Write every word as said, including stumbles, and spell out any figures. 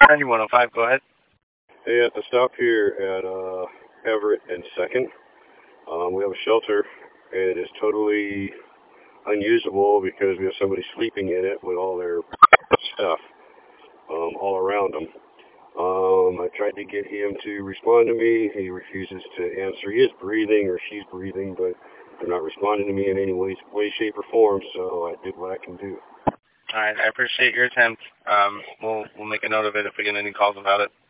ninety-one oh five, go ahead. Hey, at the stop here at uh, Everett and second, um, we have a shelter, and it is totally unusable because we have somebody sleeping in it with all their stuff um, all around them. Um, I tried to get him to respond to me. He refuses to answer. He is breathing, or she's breathing, but they're not responding to me in any way, way shape, or form, so I did what I can do. All right, I appreciate your attempt. Um, we'll, we'll make a note of it if we get any calls about it.